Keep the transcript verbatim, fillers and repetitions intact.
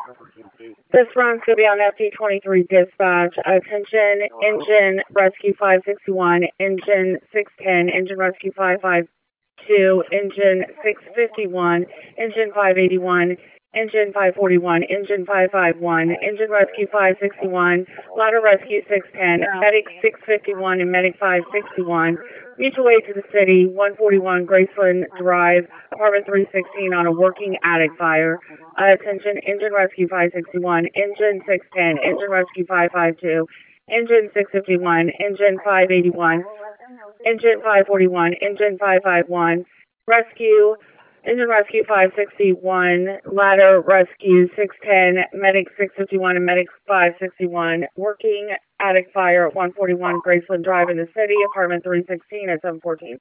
This run's going to be on F D twenty-three dispatch. Attention, engine rescue five sixty-one, engine six ten, engine rescue five fifty-two, engine six fifty-one, engine five eighty-one, engine five forty-one, engine five fifty-one, engine rescue five sixty-one, ladder rescue six ten, medic six fifty-one, and medic five sixty-one. Mutual aid to the city, one forty-one Graceland Drive, apartment three sixteen on a working attic fire. Uh, attention, engine rescue five sixty-one, engine six ten, engine rescue five fifty-two, engine six fifty-one, engine five eighty-one, engine five forty-one, engine five fifty-one, rescue, engine rescue five sixty-one, ladder rescue six ten, medic six fifty-one, and medic five sixty-one, working attic fire at one forty-one Graceland Drive in the city, apartment three sixteen at seven fourteen.